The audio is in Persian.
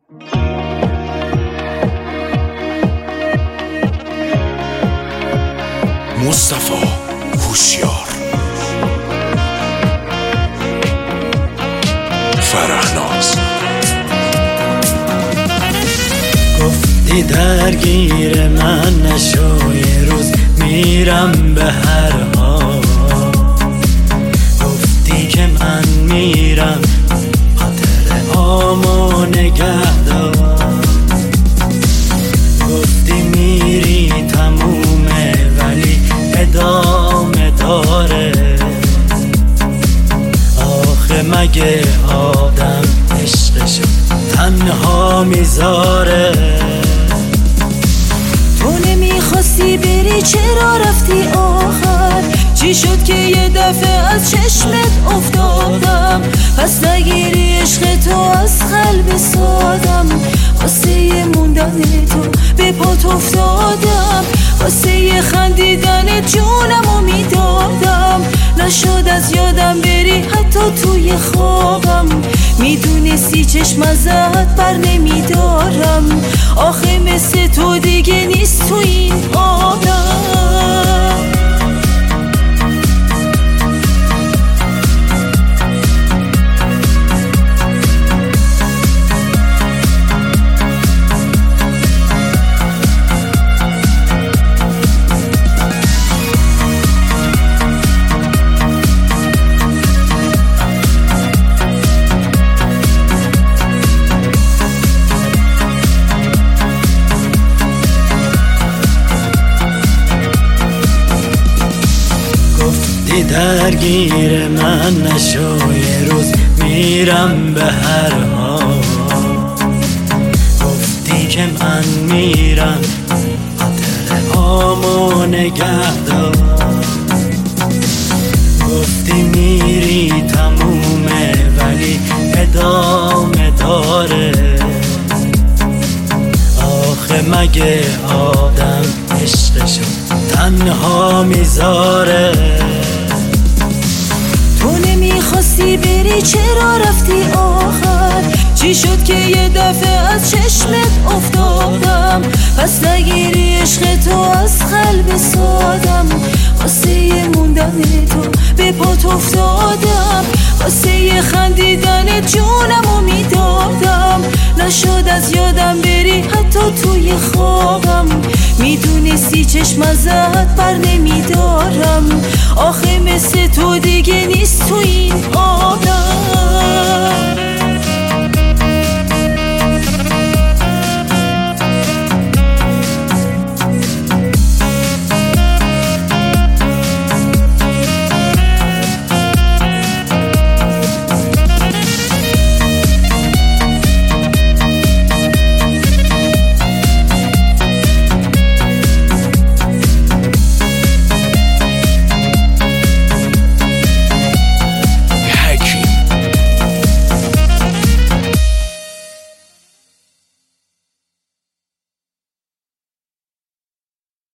مصطفی هوشیار، فرهناز. گفتی درگیر من نشو، یه روز میرم به هر حال. گفتی که من میرم خاطر آمو نگهدار. گفتی میری تمومه ولی ادامه داره. آخه مگه آدم عشقشو تنها میذاره؟ تو نمیخواستی بری چرا رفتی آخر؟ چی شد که یه دفعه از چشمت افتادم؟ پس نگیری عشق تو از قلب سادم. واسه موندن تو به پات افتادم، واسه خندیدن جونمو میدادم. نشد از یادم بری حتی توی خوابم. میدونستی چشم ازت بر نمیدارم. آخه مثل تو دیگه نیست تو این آدم. درگیر من نشو، یه روز میرم به هر حال. گفتی که من میرم خاطر آمو نگهدار. گفتی میری تمومه ولی ادامه داره. آخه مگه آدم عشقشو تنها میذاره؟ تو نمیخواستی بری چرا رفتی آخر؟ چی شد که یه دفعه از چشمت افتادم؟ پس نگیری عشق تو از قلب سادم. واسه موندن تو به پات افتادم، واسه خندیدن جونمو میدادم. نشد از یادم بری حتی توی خوابم. میدونستی چشم ازت بر نمیدارم. آخه مثل تو دیگه نیست تو این آب.